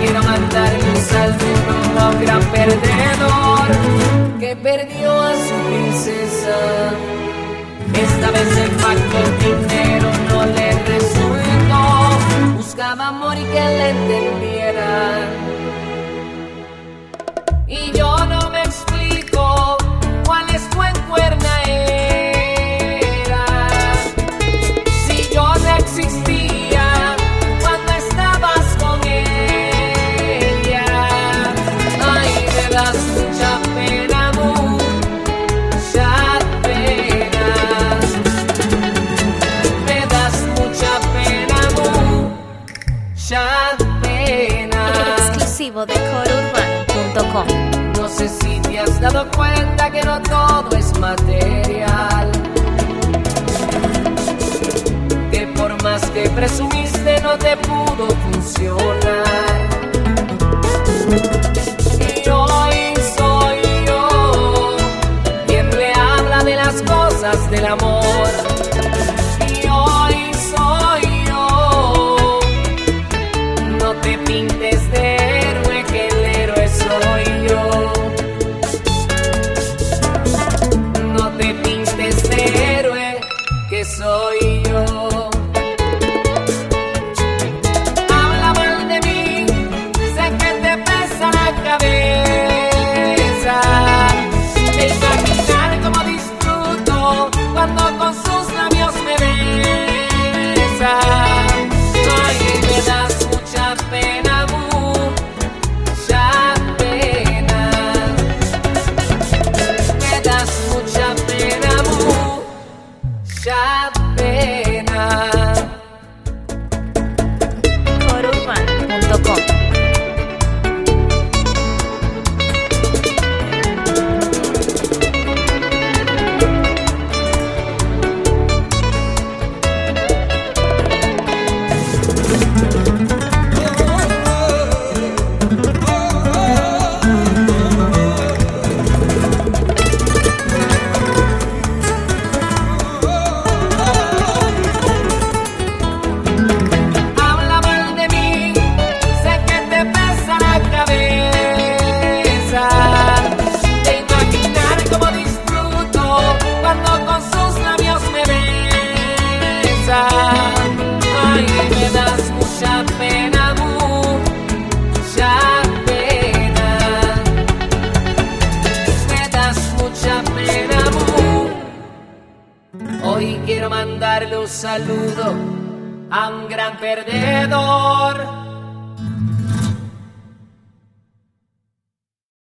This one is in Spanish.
quiero mandarle un saludo a un gran perdedor que perdió a su princesa. Esta vez el factor dinero no le resultó, buscaba amor y que le entendieran. Y yo no me explico cuál es tu encuerna era, si yo no existía cuando estabas con ella. Ay, me das mucha pena, mucha pena. Me das mucha pena, mucha pena. Exclusivo de corourbano.com. No sé si te has dado cuenta que no todo es material, que por más que presumiste no te pudo funcionar. Y hoy soy yo quien le habla de las cosas del amor. Y hoy soy yo, no te pintes de héroe, que el héroe soy yo. No te pintes de héroe, que soy yo. Habla mal de mí, sé que te pesa la cabeza de imaginar cómo disfruto cuando con sus labios me besa. Ay, me das mucha pena, mucha pena. Me das mucha pena, mucha pena. corourbano.com. Habla mal de mí, sé que te pesa la cabeza de imaginar cómo disfruto cuando con sus labios me besa. Ay, me das mucha pena, mucha pena. Me das mucha pena, Hoy quiero mandarle un saludo a un gran perdedor